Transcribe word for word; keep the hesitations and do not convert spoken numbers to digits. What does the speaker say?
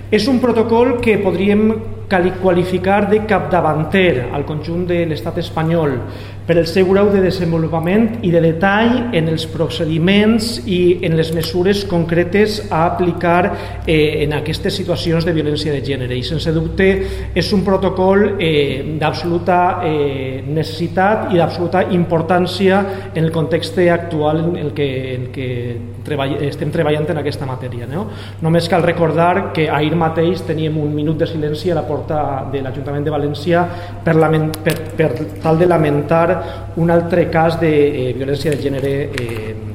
És un protocol que podríem qualificar de capdavanter al conjunt de l'estat espanyol per el seu grau de desenvolupament i de detall en els procediments i en les mesures concretes a aplicar eh, en aquestes situacions de violència de gènere, i sense dubte és un protocol eh, d'absoluta eh, necessitat i d'absoluta importància en el context actual en el que, en el que treball, estem treballant en aquesta matèria, no? Només cal recordar que ahir mateix teníem un minut de silenci a la porta de l'Ajuntament de València per, lament, per, per tal de lamentar un altre cas de eh, violència de gènere eh,